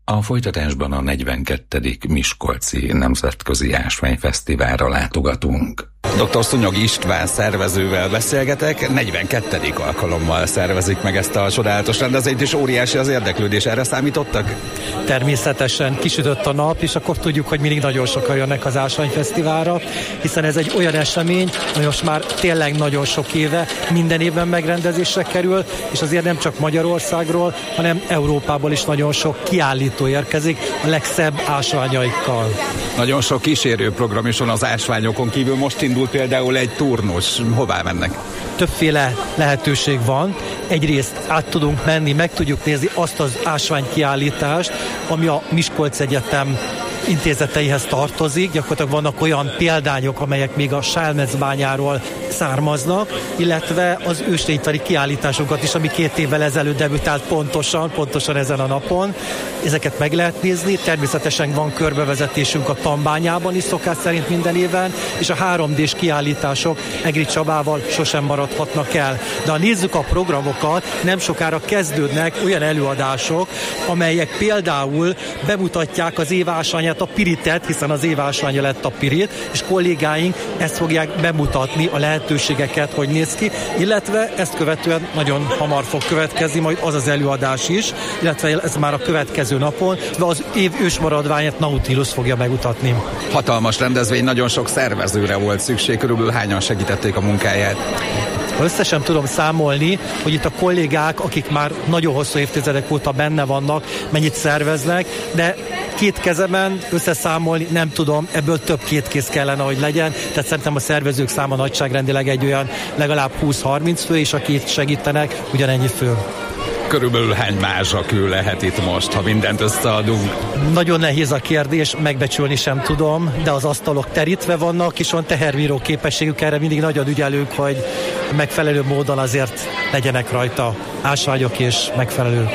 Speaker 5: A folytatásban a 42. Miskolci Nemzetközi Ásványfesztiválra látogatunk.
Speaker 10: Dr. Szúnyog István szervezővel beszélgetek, 42. alkalommal szervezik meg ezt a csodálatos rendezvényt, és óriási az érdeklődés. Erre számítottak?
Speaker 11: Természetesen kisütött a nap, és akkor tudjuk, hogy mindig nagyon sokan jönnek az Ásványfesztiválra, hiszen ez egy olyan esemény, ami most már tényleg nagyon sok éve, minden évben megrendezésre kerül, és azért nem csak Magyarországról, hanem Európából is nagyon sok kiállító érkezik a legszebb ásványaikkal.
Speaker 10: Nagyon sok kísérőprogram is van az ásványokon kívül. Most indult például egy turnus. Hová mennek?
Speaker 11: Többféle lehetőség van. Egyrészt át tudunk menni, meg tudjuk nézni azt az ásványkiállítást, ami a Miskolc Egyetem intézeteihez tartozik. Gyakorlatilag vannak olyan példányok, amelyek még a Selmecbányáról származnak, illetve az őslénytani kiállításokat is, ami 2 évvel ezelőtt debütált pontosan ezen a napon. Ezeket meg lehet nézni. Természetesen van körbevezetésünk a Tanbányában is szokás szerint minden évben, és a 3D-s kiállítások Egri Csabával sosem maradhatnak el. De ha nézzük a programokat, nem sokára kezdődnek olyan előadások, amelyek például bemutatják az évásványát, a piritet, hiszen az évásványa lett a pirit, és kollégáink ezt fogják bemutatni, a lehetőségeket, hogy néz ki, illetve ezt követően nagyon hamar fog következni majd az az előadás is, illetve ez már a következő napon, de az év ősmaradványát Nautilus fogja megmutatni.
Speaker 10: Hatalmas rendezvény, nagyon sok szervezőre volt szükség, körülbelül hányan segítették a munkáját?
Speaker 11: Összesen tudom számolni, hogy itt a kollégák, akik már nagyon hosszú évtizedek óta benne vannak, mennyit szerveznek, de 2 kezemen összeszámolni nem tudom, ebből több 2 kéz kellene, hogy legyen, tehát szerintem a szervezők száma nagyságrendileg egy olyan legalább 20-30 fő, és akik itt segítenek, ugyanennyi fő.
Speaker 10: Körülbelül hány mázsakő lehet itt most, ha mindent összeadunk?
Speaker 11: Nagyon nehéz a kérdés, megbecsülni sem tudom, de az asztalok terítve vannak, és van teherbíró képességük, erre mindig nagyon ügyelünk, hogy megfelelő módon azért legyenek rajta ásványok és megfelelő.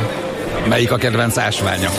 Speaker 10: Melyik a kedvenc ásványa?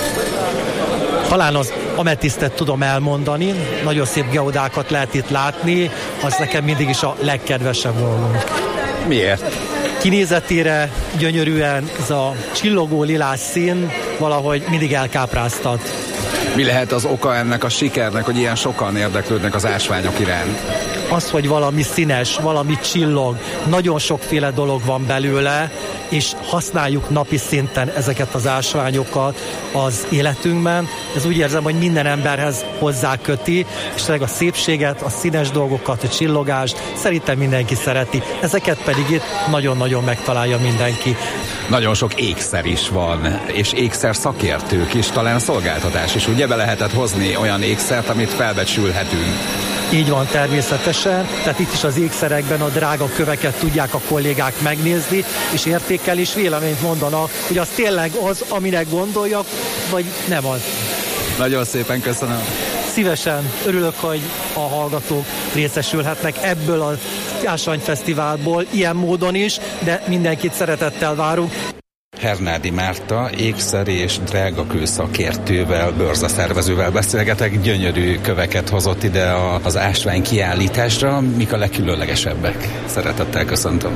Speaker 11: Talán az ametisztet tudom elmondani, nagyon szép geodákat lehet itt látni, az nekem mindig is a legkedvesebb volna.
Speaker 10: Miért?
Speaker 11: Kinézetére gyönyörűen ez a csillogó lilás szín valahogy mindig elkápráztat.
Speaker 10: Mi lehet az oka ennek a sikernek, hogy ilyen sokan érdeklődnek az ásványok iránt?
Speaker 11: Az, hogy valami színes, valami csillog, nagyon sokféle dolog van belőle, és használjuk napi szinten ezeket az ásványokat az életünkben. Ez úgy érzem, hogy minden emberhez hozzáköti, és tényleg a szépséget, a színes dolgokat, a csillogást szerintem mindenki szereti. Ezeket pedig itt nagyon-nagyon megtalálja mindenki.
Speaker 10: Nagyon sok ékszer is van, és ékszer szakértők is, talán szolgáltatás is. Ugye be lehetett hozni olyan ékszert, amit felbecsülhetünk.
Speaker 11: Így van, természetesen. Tehát itt is az ékszerekben a drága köveket tudják a kollégák megnézni, és értékelni, és véleményt mondanak, hogy az tényleg az, aminek gondoljak, vagy nem az.
Speaker 10: Nagyon szépen köszönöm.
Speaker 11: Szívesen örülök, hogy a hallgatók részesülhetnek ebből az Ásványfesztiválból ilyen módon is, de mindenkit szeretettel várunk.
Speaker 10: Hernádi Márta ékszer és drágakő szakértővel, bőrzaszervezővel beszélgetek. Gyönyörű köveket hozott ide az ásvány kiállításra. Mik a legkülönlegesebbek? Szeretettel köszöntöm.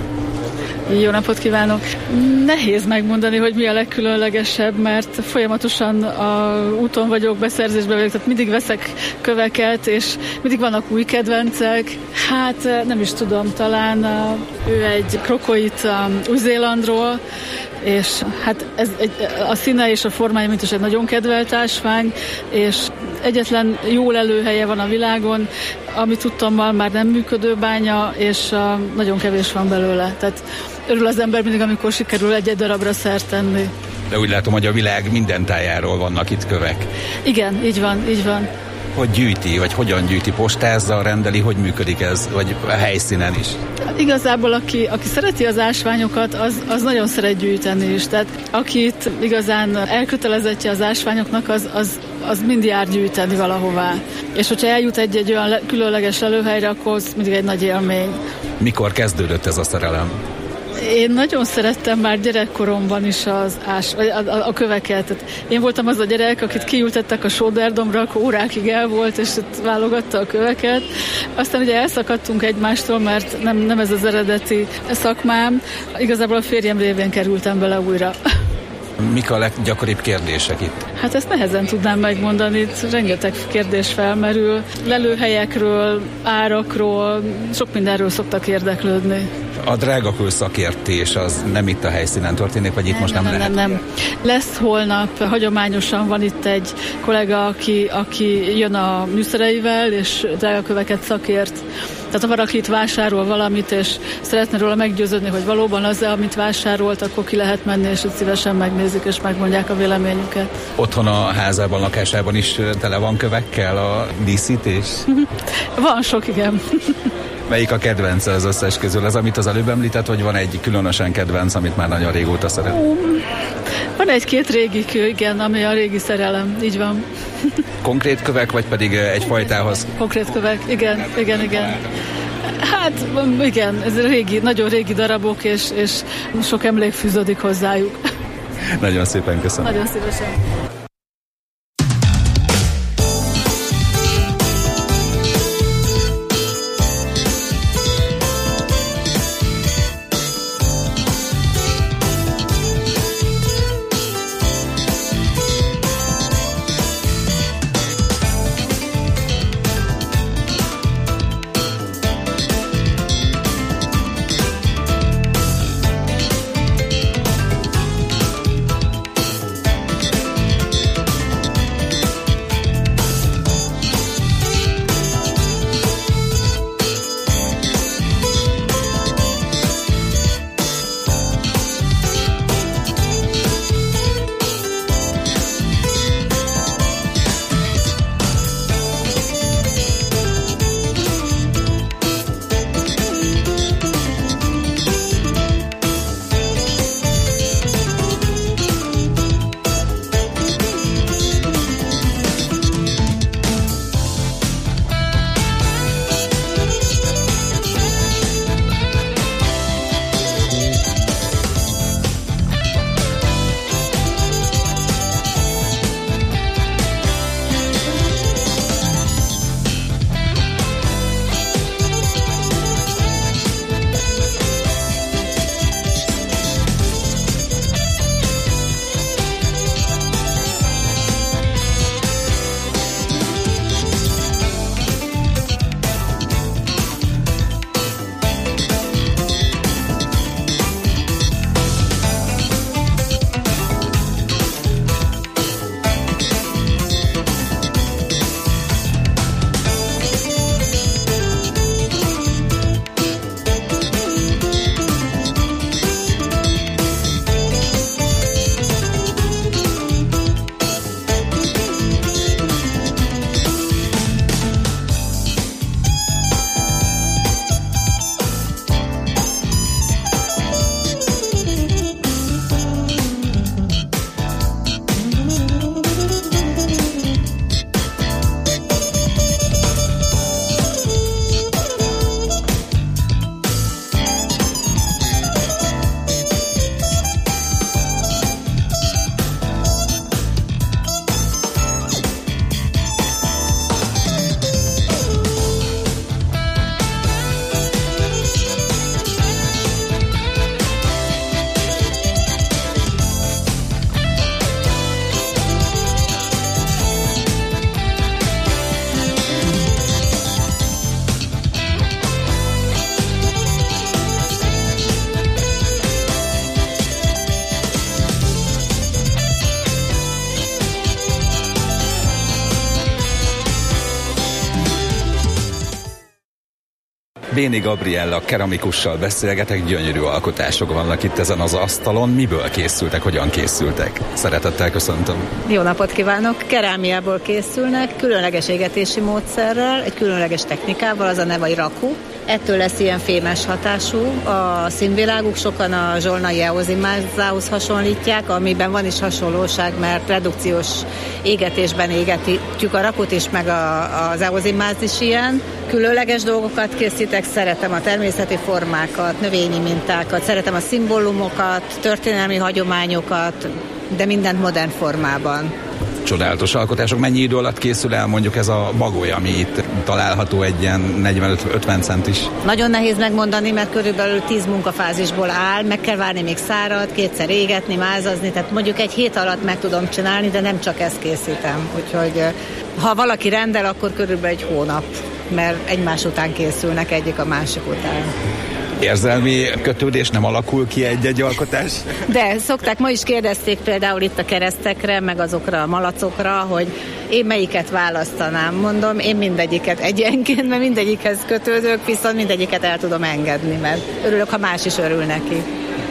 Speaker 12: Jó napot kívánok! Nehéz megmondani, hogy mi a legkülönlegesebb, mert folyamatosan úton vagyok, beszerzésben vagyok, tehát mindig veszek köveket, és mindig vannak új kedvencek. Hát nem is tudom, talán ő egy krokoit Új-Zélandról, és hát ez a színe és a formája mint is egy nagyon kedvelt ásvány, és egyetlen jó lelőhelye van a világon, ami tudtommal már nem működő bánya, és nagyon kevés van belőle. Tehát örül az ember mindig, amikor sikerül egy darabra szert tenni.
Speaker 10: De úgy látom, hogy a világ minden tájáról vannak itt kövek.
Speaker 12: Igen, így van, így van.
Speaker 10: Hogy gyűjti, vagy hogyan gyűjti, postázzal rendeli, hogy működik ez, vagy a helyszínen is?
Speaker 12: Hát igazából, aki szereti az ásványokat, az nagyon szeret gyűjteni is. Tehát akit igazán elkötelezettje az ásványoknak, az mind jár gyűjteni valahová. És hogyha eljut egy olyan különleges lelőhelyre, akkor az mindig egy nagy élmény.
Speaker 10: Mikor kezdődött ez a szerelem?
Speaker 12: Én nagyon szerettem már gyerekkoromban is a köveket. Tehát én voltam az a gyerek, akit kiültettek a sóderdombra, akkor órákig el volt, és válogatta a köveket. Aztán ugye elszakadtunk egymástól, mert nem ez az eredeti szakmám. Igazából a férjem révén kerültem bele újra.
Speaker 10: Mik a leggyakoribb kérdések itt?
Speaker 12: Hát ezt nehezen tudnám megmondani, itt rengeteg kérdés felmerül. Lelőhelyekről, árakról, sok mindenről szoktak érdeklődni.
Speaker 10: A drágakő szakértés az nem itt a helyszínen történik, vagy itt most nem lehet?
Speaker 12: Nem. Lesz holnap, hagyományosan van itt egy kollega, aki jön a műszereivel, és drágaköveket szakért. Tehát ha valaki itt vásárol valamit, és szeretne róla meggyőződni, hogy valóban az-e, amit vásárolt, akkor ki lehet menni, és itt szívesen megnézik, és megmondják a véleményüket.
Speaker 10: Otthon a házában, lakásában is tele van kövekkel a díszítés?
Speaker 12: Van sok, igen.
Speaker 10: Melyik a kedvence az összes közül? Az, amit az előbb említett, vagy van egy különösen kedvenc, amit már nagyon régóta szeret?
Speaker 12: Van egy-két régi kő, igen, ami a régi szerelem, így van.
Speaker 10: Konkrét kövek, vagy pedig egy fajtához?
Speaker 12: Konkrét kövek, igen. Hát igen, ez régi, nagyon régi darabok, és sok emlék fűződik hozzájuk.
Speaker 10: Nagyon szépen köszönöm.
Speaker 12: Nagyon szívesen.
Speaker 10: Béni Gabriella keramikussal beszélgetek, gyönyörű alkotások vannak itt ezen az asztalon. Miből készültek, hogyan készültek? Szeretettel köszöntöm.
Speaker 13: Jó napot kívánok! Kerámiából készülnek, különleges égetési módszerrel, egy különleges technikával, az a neve, hogy raku. Ettől lesz ilyen fémes hatású. A színviláguk sokan a zsolnai eozimázához hasonlítják, amiben van is hasonlóság, mert redukciós égetésben égetjük a rakut is, meg az eozimáz is ilyen. Különleges dolgokat készítek, szeretem a természeti formákat, növényi mintákat, szeretem a szimbólumokat, történelmi hagyományokat, de mindent modern formában.
Speaker 10: Csodálatos alkotások. Mennyi idő alatt készül el mondjuk ez a bagoly, ami itt található, egy ilyen 45-50 centis?
Speaker 13: Nagyon nehéz megmondani, mert körülbelül 10 munkafázisból áll, meg kell várni még szárad, kétszer égetni, mázazni, tehát mondjuk egy hét alatt meg tudom csinálni, de nem csak ezt készítem. Úgyhogy ha valaki rendel, akkor körülbelül egy hónap, mert egymás után készülnek egyik a másik után.
Speaker 10: Érzelmi kötődés nem alakul ki egy-egy alkotás?
Speaker 13: De szokták, ma is kérdezték például itt a keresztekre, meg azokra a malacokra, hogy én melyiket választanám. Mondom, én mindegyiket egyenként, mert mindegyikhez kötődök, viszont mindegyiket el tudom engedni, mert örülök, ha más is örül neki.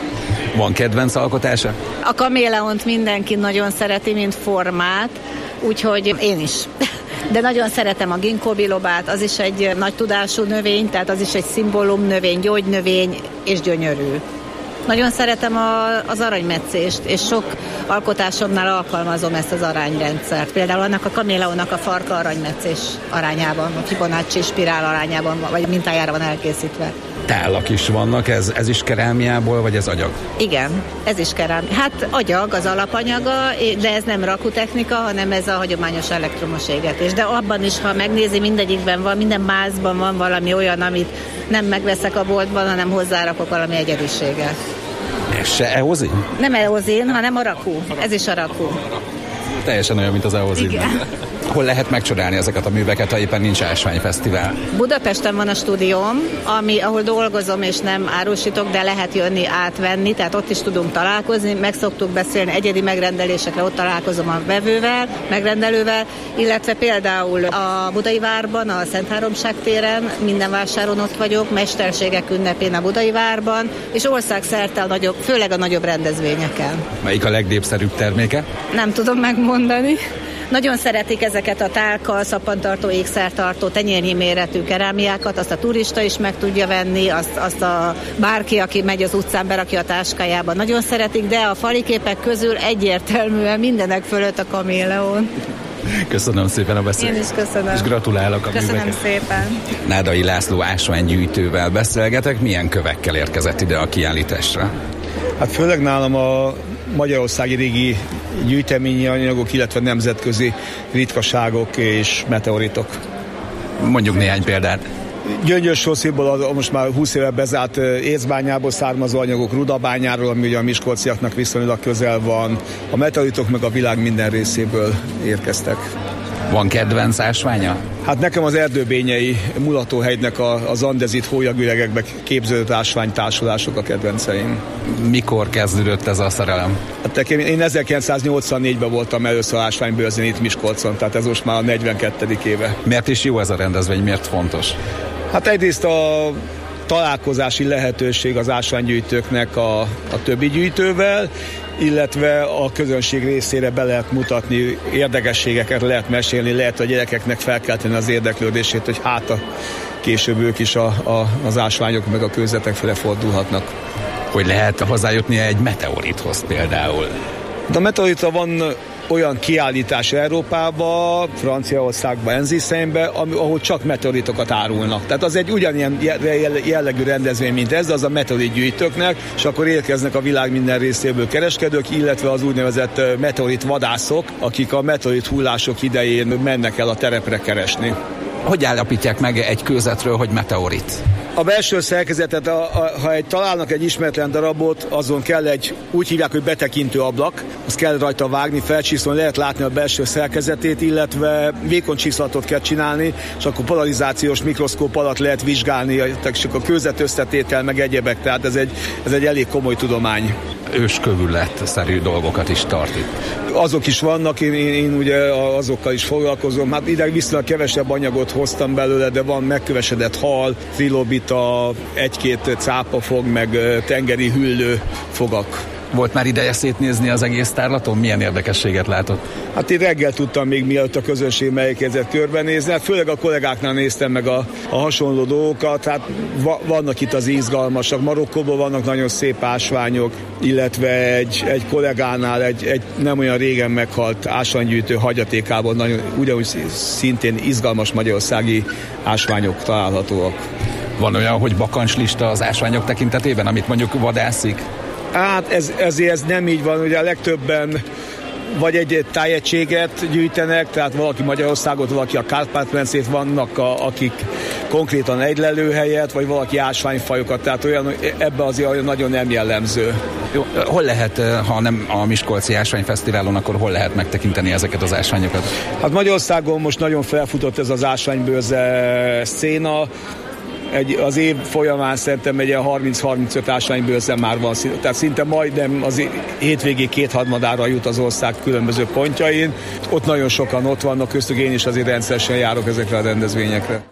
Speaker 10: Van kedvenc alkotása?
Speaker 13: A kaméleont mindenki nagyon szereti, mint formát, úgyhogy én is. De nagyon szeretem a ginkgo bilobát, az is egy nagy tudású növény, tehát az is egy szimbólum növény, gyógynövény és gyönyörű. Nagyon szeretem az aranymetszést, és sok alkotásomnál alkalmazom ezt az arányrendszert. Például annak a kaméleónak a farka aranymetszés arányában, a Fibonacci spirál arányában, vagy mintájára van elkészítve.
Speaker 10: Tálak is vannak, ez is kerámiából, vagy ez agyag?
Speaker 13: Igen, ez is kerámia. Hát agyag az alapanyaga, de ez nem rakutechnika, hanem ez a hagyományos elektromos égetés. De abban is, ha megnézi, mindegyikben van, minden mázban van valami olyan, amit nem megveszek a boltban, hanem hozzárakok valami egyediséget.
Speaker 10: Ez se eozin?
Speaker 13: Nem eozin, hanem a rakú. Ez is a rakú.
Speaker 10: Teljesen olyan, mint az eozin.
Speaker 13: Igen.
Speaker 10: Hol lehet megcsodálni ezeket a műveket, ha éppen nincs ásványfesztivál?
Speaker 13: Budapesten van a stúdióm, ahol dolgozom és nem árusítok, de lehet jönni átvenni, tehát ott is tudunk találkozni, meg szoktuk beszélni egyedi megrendelésekre, ott találkozom a vevővel, megrendelővel, illetve például a Budai Várban, a Szent Háromság téren, minden vásáron ott vagyok, mesterségek ünnepén a Budai Várban, és országszerte főleg a nagyobb rendezvényeken.
Speaker 10: Melyik a legnépszerűbb terméke?
Speaker 13: Nem tudom megmondani. Nagyon szeretik ezeket a tálka, szappantartó, ékszertartó, tenyérnyi méretű kerámiákat, azt a turista is meg tudja venni, azt a bárki, aki megy az utcán, berakja a táskájába, nagyon szeretik, de a falyképek közül egyértelműen mindenek fölött a kaméleón.
Speaker 10: Köszönöm szépen a beszélgetést.
Speaker 13: Én is köszönöm.
Speaker 10: És gratulálok a
Speaker 13: Köszönöm
Speaker 10: műveket.
Speaker 13: szépen.
Speaker 10: Nádai László ásványgyűjtővel beszélgetek. Milyen kövekkel érkezett ide a kiállításra?
Speaker 14: Hát főleg nálam a magyarországi régi gyűjteményi anyagok, illetve nemzetközi ritkaságok és meteoritok.
Speaker 10: Mondjuk néhány példát.
Speaker 14: Gyöngyös-Soszéból most már 20 éve bezárt észbányából származó anyagok, Rudabányáról, ami ugye a miskolciaknak viszonylag közel van. A meteoritok meg a világ minden részéből érkeztek.
Speaker 10: Van kedvenc ásványa?
Speaker 14: Hát nekem az erdőbényei mulatóhegynek az andezit hólyagüregekbe képződött ásványtársulások a kedvenceim.
Speaker 10: Mikor kezdődött ez a szerelem?
Speaker 14: Hát én 1984-ben voltam először ásványbőrzén itt Miskolcon, tehát ez most már a 42. éve.
Speaker 10: Miért is jó ez a rendezvény, miért fontos?
Speaker 14: Hát egyrészt a találkozási lehetőség az ásványgyűjtőknek a többi gyűjtővel, illetve a közönség részére be lehet mutatni, érdekességeket lehet mesélni, lehet a gyerekeknek felkelteni az érdeklődését, hogy hát a később ők is az ásványok meg a kőzetek fele fordulhatnak.
Speaker 10: Hogy lehet hozzájutni egy meteorithoz például?
Speaker 14: De a meteoritra van olyan kiállítás Európában, Franciaországban, Enziszeimben, ahol csak meteoritokat árulnak. Tehát az egy ugyanilyen jellegű rendezvény, mint ez, az a meteorit gyűjtőknek, és akkor érkeznek a világ minden részéből kereskedők, illetve az úgynevezett meteorit vadászok, akik a meteorit hullások idején mennek el a terepre keresni.
Speaker 10: Hogy állapítják meg egy kőzetről, hogy meteorit?
Speaker 14: A belső szerkezetet, ha találnak egy ismeretlen darabot, azon kell úgy hívják, hogy betekintő ablak, azt kell rajta vágni, felcsiszolni, lehet látni a belső szerkezetét, illetve vékony csiszlatot kell csinálni, és akkor polarizációs mikroszkóp alatt lehet vizsgálni, és a kőzet összetétel, meg egyebek, tehát ez egy elég komoly tudomány.
Speaker 10: Őskövület-szerű dolgokat is tart itt.
Speaker 14: Azok is vannak, én ugye azokkal is foglalkozom. Hát ide viszonylag kevesebb anyagot hoztam belőle, de van megkövesedett hal, trilobita, egy-két cápafog, meg tengeri hüllő fogak.
Speaker 10: Volt már ideje szétnézni az egész tárlaton? Milyen érdekességet látott?
Speaker 14: Hát én reggel tudtam még mielőtt a közönség megérkezett körbenézni. Hát főleg a kollégáknál néztem meg a hasonló dolgokat. Hát vannak itt az izgalmasak. Marokkóban vannak nagyon szép ásványok, illetve egy kollégánál egy nem olyan régen meghalt ásványgyűjtő hagyatékában nagyon ugyanúgy szintén izgalmas magyarországi ásványok találhatóak.
Speaker 10: Van olyan, hogy bakancslista az ásványok tekintetében, amit mondjuk vadászik?
Speaker 14: Hát ez nem így van, ugye a legtöbben vagy egy tájegységet gyűjtenek, tehát valaki Magyarországot, valaki a Kárpát-medencét, vannak akik konkrétan egy lelőhelyet, vagy valaki ásványfajokat, tehát olyan ebbe azért nagyon nem jellemző.
Speaker 10: Jó, hol lehet, ha nem a Miskolci Ásványfesztiválon, akkor hol lehet megtekinteni ezeket az ásványokat?
Speaker 14: Hát Magyarországon most nagyon felfutott ez az ásványbőrze széna, az év folyamán szerintem egy ilyen 30-35 ásványbőrze már van, tehát szinte majdnem az hétvégig 2/3 jut az ország különböző pontjain. Ott nagyon sokan ott vannak, köztük én is azért rendszeresen járok ezekre a rendezvényekre.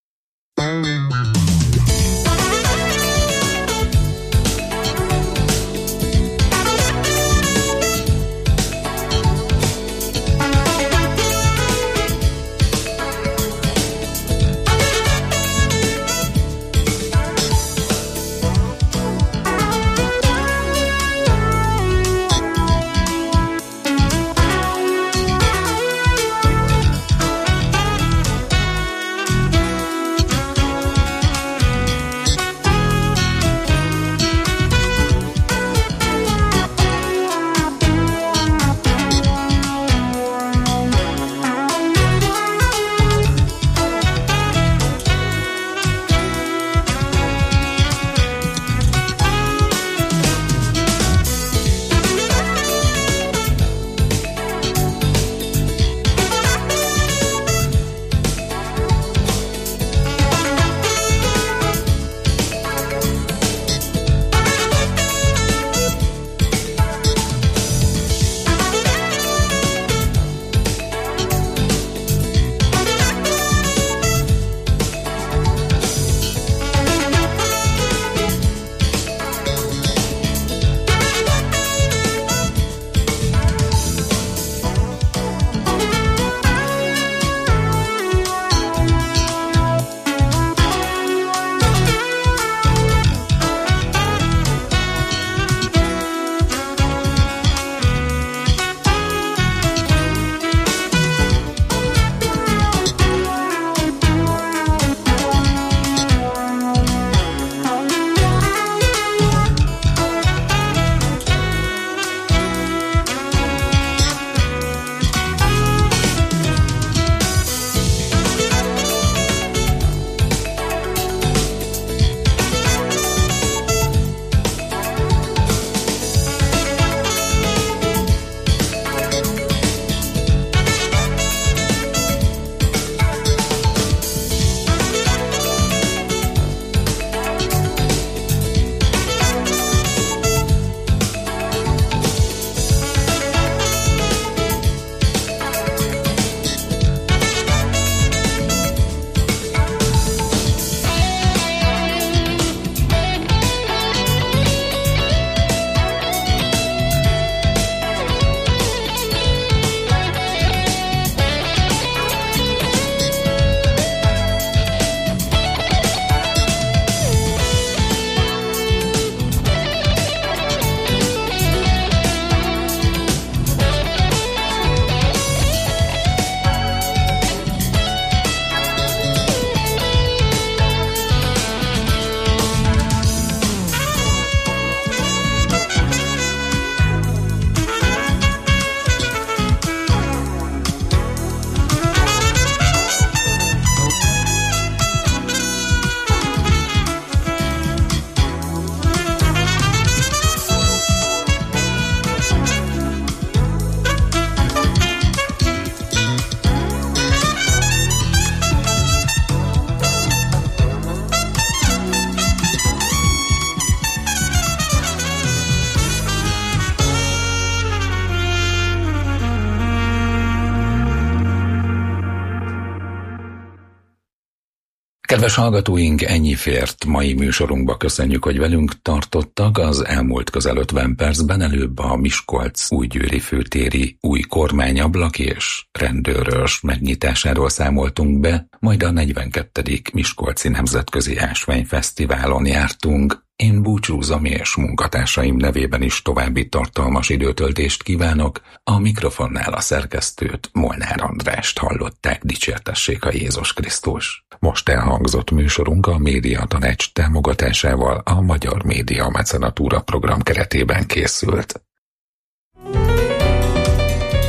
Speaker 5: Kedves hallgatóink, ennyi fért mai műsorunkba. Köszönjük, hogy velünk tartottak. Az elmúlt közel 50 percben előbb a Miskolc újgyőri főtéri új kormányablak és rendőrös megnyitásáról számoltunk be, majd a 42. Miskolci Nemzetközi Ásványfesztiválon jártunk. Én búcsúzom, és munkatársaim nevében is további tartalmas időtöltést kívánok. A mikrofonnál a szerkesztőt, Molnár Andrást hallották, dicsértessék a Jézus Krisztus. Most elhangzott műsorunk a Média Tanács támogatásával a Magyar Média Mecenatúra program keretében készült.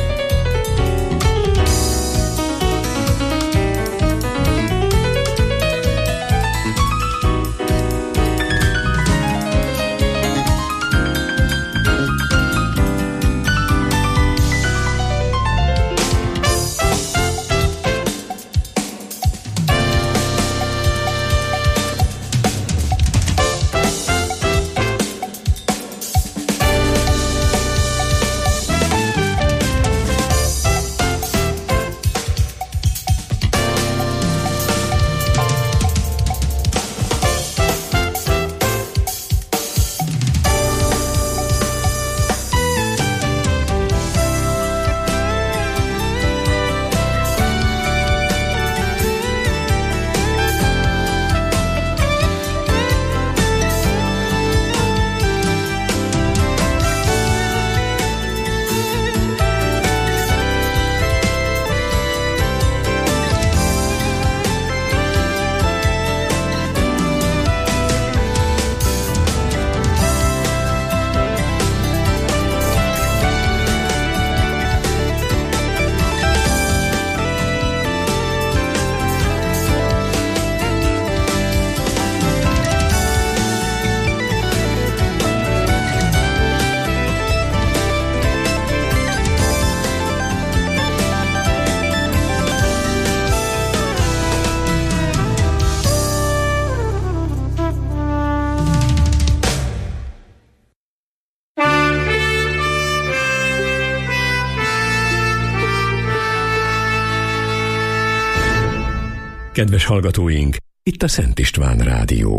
Speaker 1: Kedves hallgatóink, itt a Szent István Rádió.